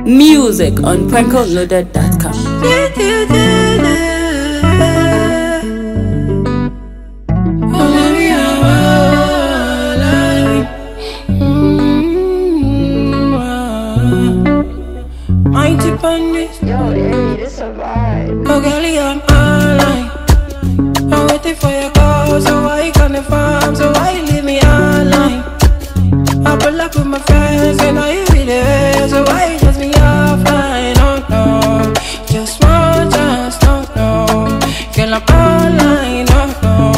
Music on prankoloaded.com. Mighty Bandits. Yo, hey, this a vibe. Oh, girlie, I'm online. I'm waiting for your call, so why you can't farm? So why you leave me online? I pull up with my friends, and now you really there. So why you just me offline? Oh no, just one chance, no, no. Girl, I'm online, oh no.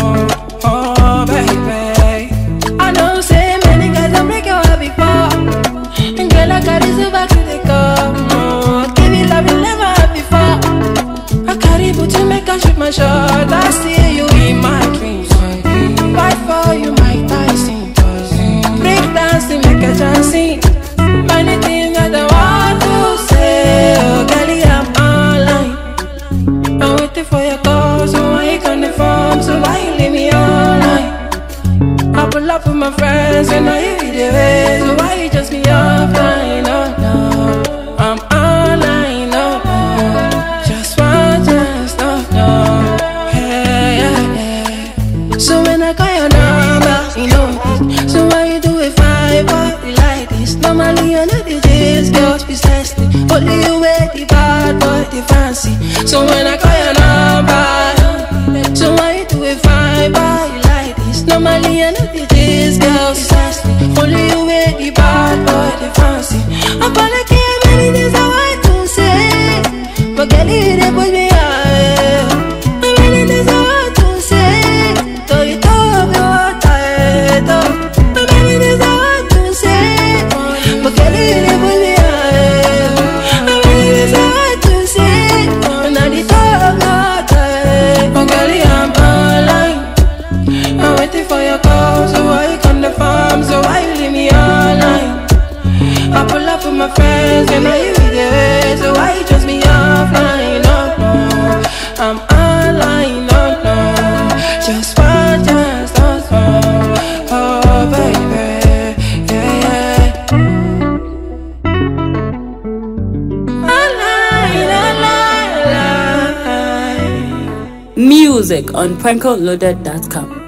Oh, baby. I know say many guys don't break your heart before. And girl, I got this back to the car. Give you love you never had before. I carry but to make I shoot my shot. I see you in my dreams. Fight for you, Mike Tyson. Break dancing, make a dancing. Many things that I want to say. Oh, girlie, I'm online. I'm waiting for your call, so why you can't inform? So why you leave me online? I pull up with my friends, and now you the way. So why you just be offline? Oh no, I'm online. No, no, just one chance. No, no, yeah, yeah, yeah. So when I call your number, you know this. So why you do it fine, boy, you like this? Normally I know this girls precisely. Only you wear the bad boy, the fancy. So when I call your number, so why you do it fine, boy, you like this? Normally I know this girls precisely. Only you wear the bad boy, the fancy. I'm gonna give many things I want to say, but girl, it put me high. Many things I want to say, so you told me what I do. Many things I want to say, but girl, it put me high. Many things I want to say, now you told me what I do. Oh, girl, I'm online. I'm waiting for your call, so why you come to farm? So why you leave me online? I pull up with my friends, and now you the way. So why you just me offline? No, no, I'm online. No, no, just one chance. No, no, oh baby, yeah, yeah. Online, online, online. Music on prankoloaded.com.